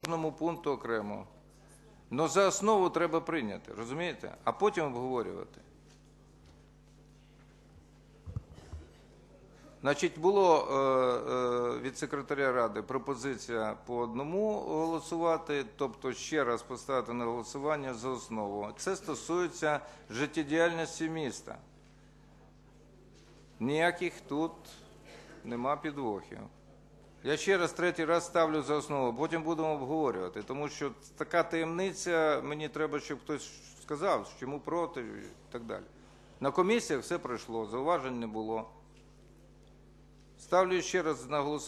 кожному пункту окремо. Но за основу треба прийняти, розумієте? А потім обговорювати. Значить, було від секретаря Ради пропозиція по одному голосувати, тобто ще раз поставити на голосування за основу. Це стосується життєдіяльності міста. Ніяких тут нема підвохів. Я ще раз, третій раз ставлю за основу, потім будемо обговорювати, тому що така таємниця, мені треба, щоб хтось сказав, чому проти і так далі. На комісіях все пройшло, зауважень не було. Ставлю ще раз на голосування.